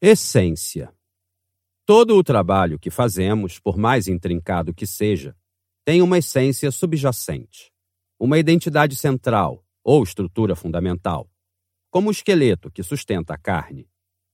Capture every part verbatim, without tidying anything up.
Essência. Todo o trabalho que fazemos, por mais intrincado que seja, tem uma essência subjacente, uma identidade central ou estrutura fundamental, como o esqueleto que sustenta a carne.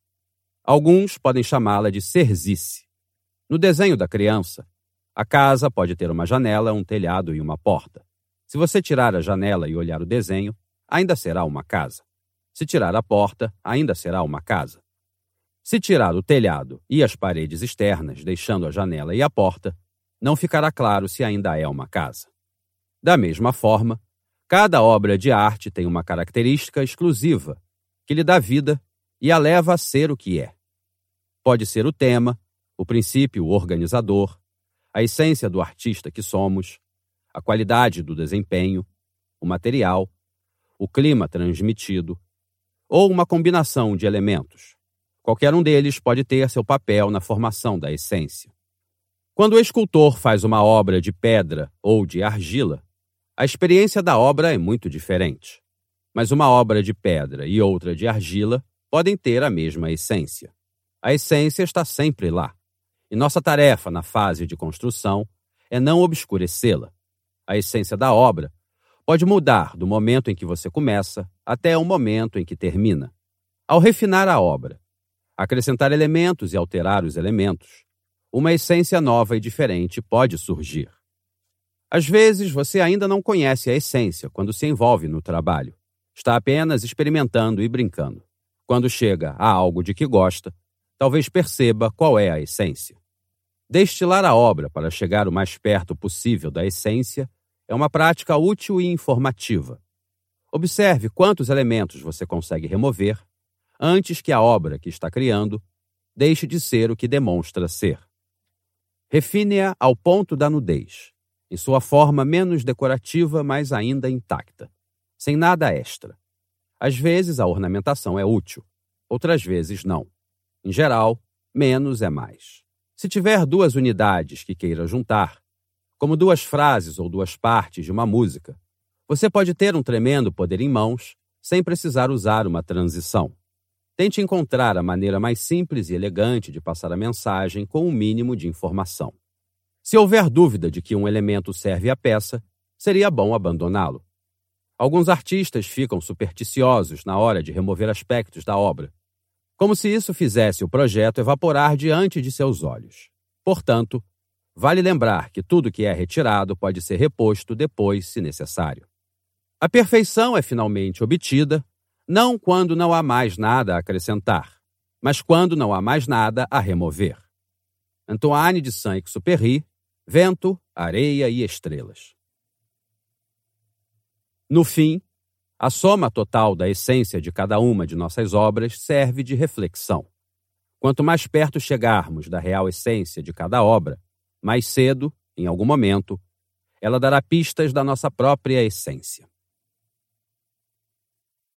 Alguns podem chamá-la de cerzice. No desenho da criança, a casa pode ter uma janela, um telhado e uma porta. Se você tirar a janela e olhar o desenho, ainda será uma casa. Se tirar a porta, ainda será uma casa. Se tirar o telhado e as paredes externas, deixando a janela e a porta, não ficará claro se ainda é uma casa. Da mesma forma, cada obra de arte tem uma característica exclusiva que lhe dá vida e a leva a ser o que é. Pode ser o tema, o princípio organizador, a essência do artista que somos, a qualidade do desempenho, o material, o clima transmitido, ou uma combinação de elementos. Qualquer um deles pode ter seu papel na formação da essência. Quando o escultor faz uma obra de pedra ou de argila, a experiência da obra é muito diferente. Mas uma obra de pedra e outra de argila podem ter a mesma essência. A essência está sempre lá. E nossa tarefa na fase de construção é não obscurecê-la. A essência da obra pode mudar do momento em que você começa até o momento em que termina. Ao refinar a obra, acrescentar elementos e alterar os elementos, uma essência nova e diferente pode surgir. Às vezes, você ainda não conhece a essência quando se envolve no trabalho. Está apenas experimentando e brincando. Quando chega a algo de que gosta, talvez perceba qual é a essência. Destilar a obra para chegar o mais perto possível da essência é uma prática útil e informativa. Observe quantos elementos você consegue remover antes que a obra que está criando deixe de ser o que demonstra ser. Refine-a ao ponto da nudez, em sua forma menos decorativa, mas ainda intacta, sem nada extra. Às vezes a ornamentação é útil, outras vezes não. Em geral, menos é mais. Se tiver duas unidades que queira juntar, como duas frases ou duas partes de uma música, você pode ter um tremendo poder em mãos sem precisar usar uma transição. Tente encontrar a maneira mais simples e elegante de passar a mensagem com um mínimo de informação. Se houver dúvida de que um elemento serve à peça, seria bom abandoná-lo. Alguns artistas ficam supersticiosos na hora de remover aspectos da obra, como se isso fizesse o projeto evaporar diante de seus olhos. Portanto, vale lembrar que tudo que é retirado pode ser reposto depois, se necessário. A perfeição é finalmente obtida não quando não há mais nada a acrescentar, mas quando não há mais nada a remover. Antoine de Saint-Exupéry, Vento, Areia e Estrelas. No fim, a soma total da essência de cada uma de nossas obras serve de reflexão. Quanto mais perto chegarmos da real essência de cada obra, mais cedo, em algum momento, ela dará pistas da nossa própria essência.